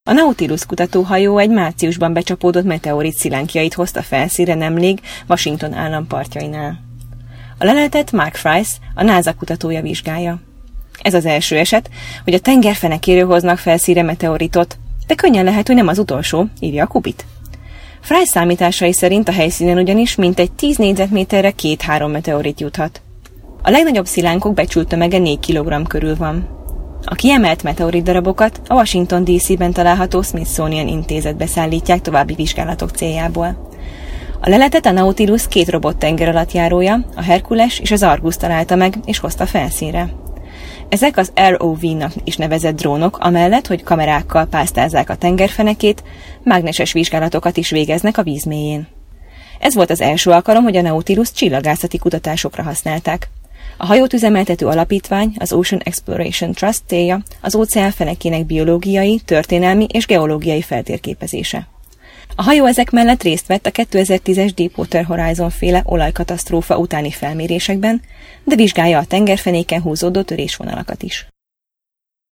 A Nautilus kutatóhajó egy márciusban becsapódott meteorit szilánkjait hozta felszínre nemrég Washington állam partjainál. A leletet Mark Price, a NASA kutatója vizsgálja. Ez az első eset, hogy a tengerfenekéről hoznak felszínre meteoritot, de könnyen lehet, hogy nem az utolsó, írja a Kubit. Price számításai szerint a helyszínen ugyanis mintegy 10 négyzetméterre 2-3 meteorit juthat. A legnagyobb szilánkok becsült tömege 4 kg körül van. A kiemelt meteorit darabokat a Washington DC-ben található Smithsonian intézetbe szállítják további vizsgálatok céljából. A leletet a Nautilus 2 robot tengeralattjárója, a Hercules és az Argus találta meg és hozta felszínre. Ezek az ROV-nak is nevezett drónok, amellett, hogy kamerákkal pásztázzák a tengerfenekét, mágneses vizsgálatokat is végeznek a víz mélyén. Ez volt az első alkalom, hogy a Nautilus csillagászati kutatásokra használták. A hajót üzemeltető alapítvány, az Ocean Exploration Trust célja az óceán fenekének biológiai, történelmi és geológiai feltérképezése. A hajó ezek mellett részt vett a 2010-es Deepwater Horizon féle olajkatasztrófa utáni felmérésekben, de vizsgálja a tengerfenéken húzódó törésvonalakat is.